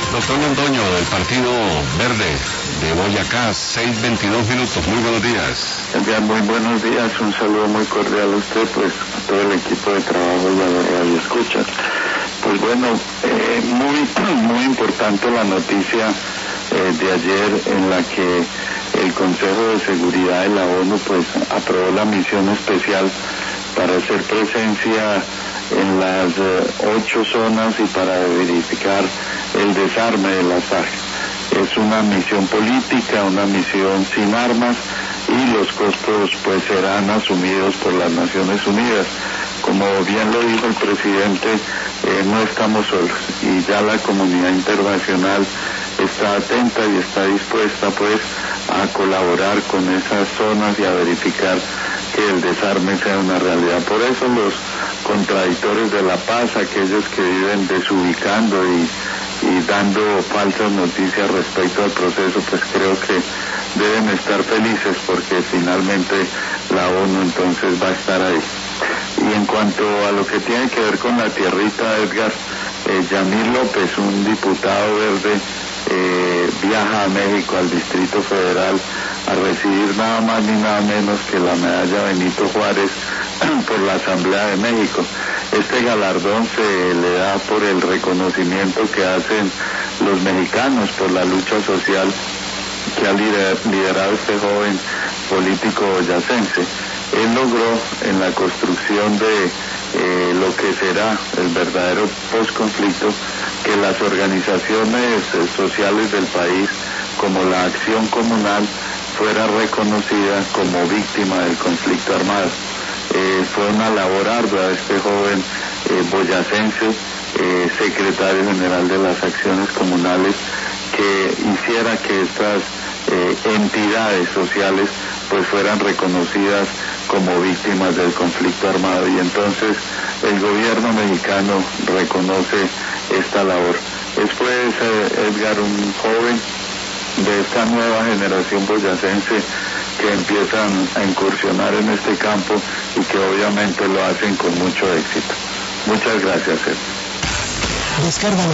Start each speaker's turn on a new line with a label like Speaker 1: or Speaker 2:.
Speaker 1: Doctor Londoño, del Partido Verde de Boyacá, 6:22 minutos. Muy buenos días.
Speaker 2: Ya, muy buenos días. Un saludo muy cordial a usted, pues a todo el equipo de trabajo y a los radioescuchas. Pues bueno, muy importante la noticia de ayer en la que el Consejo de Seguridad de la ONU pues aprobó la misión especial para hacer presencia en las 8 zonas y para verificar el desarme de las FARC. Es una misión política, una misión sin armas, y los costos pues serán asumidos por las Naciones Unidas. Como bien lo dijo el presidente, no estamos solos, y ya la comunidad internacional está atenta y está dispuesta pues a colaborar con esas zonas y a verificar que el desarme sea una realidad. Por eso los contradictores de la paz, aquellos que viven desubicando y dando falsas noticias respecto al proceso, pues creo que deben estar felices porque finalmente la ONU entonces va a estar ahí. Y en cuanto a lo que tiene que ver con la tierrita, Edgar, Yamil López, un diputado verde, viaja a México, al Distrito Federal, a recibir nada más ni nada menos que la medalla Benito Juárez por la Asamblea de México. Este galardón se le da por el reconocimiento que hacen los mexicanos por la lucha social que ha liderado este joven político boyacense. Él logró en la construcción de lo que será el verdadero postconflicto que las organizaciones sociales del país, como la Acción Comunal, fuera reconocida como víctima del conflicto armado. Fue una labor ardua de este joven boyacense, secretario general de las Acciones Comunales, que hiciera que estas entidades sociales pues fueran reconocidas como víctimas del conflicto armado, y entonces el gobierno mexicano reconoce esta labor. Es pues, Edgar, un joven de esta nueva generación boyacense que empiezan a incursionar en este campo y que obviamente lo hacen con mucho éxito. Muchas gracias, Edgar.